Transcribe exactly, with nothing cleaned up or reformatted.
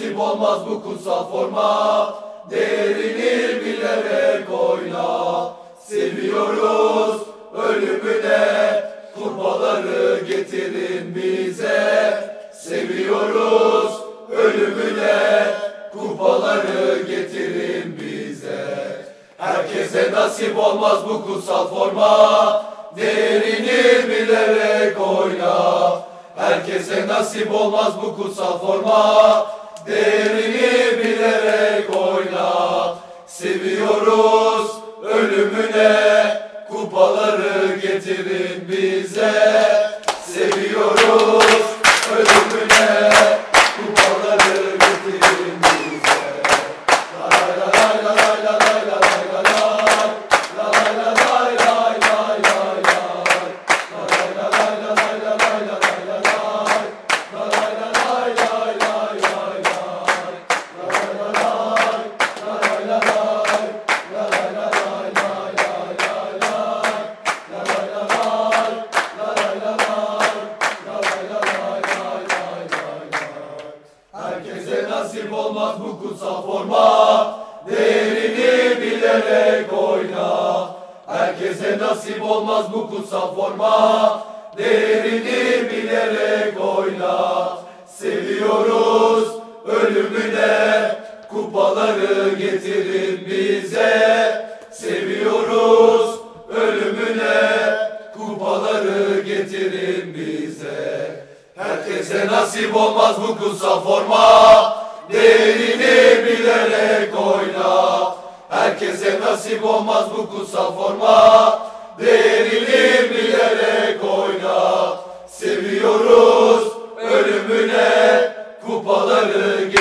nasip olmaz bu kutsal forma. Değerini bilerek oyna. Seviyoruz ölümüne, kupaları getirin bize. Seviyoruz ölümüne, kupaları getirin bize. Herkese nasip olmaz bu kutsal forma. Değerini bilerek oyna. Herkese nasip olmaz bu kutsal forma. Değerini bilerek oyna. Seviyoruz ölümüne, kupaları getirin bize. Seviyoruz ölümüne, kupaları getirin bize. La la la la la la la la la la la la la la la la Herkese nasip olmaz bu kutsal forma. Değerini bilerek oyna. Herkese nasip olmaz bu kutsal forma. Değerini bilerek oyna. Seviyoruz ölümüne, kupaları getirin bize. Seviyoruz ölümüne, kupaları getirin bize. Herkese nasip olmaz bu kutsal forma. Değerini bilerek oyna. Herkese nasip olmaz bu kutsal forma. Değerini bilerek oyna. Seviyoruz ölümüne, kupaları